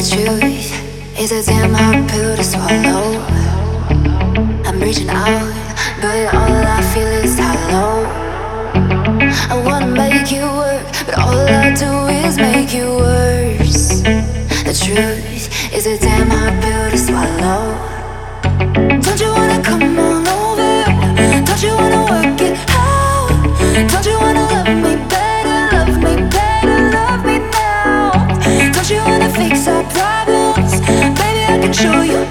truth is a damn hard pill to swallow. I'm reaching out, but all I feel is hollow. I wanna make you work, but all I do is make you worse. The truth is a damn hard pill to swallow. Don't you wanna come on over? Don't you wanna work it out? Don't you wanna love me better, love me better, love me now? Don't you wanna fix our problems? Baby, I can show you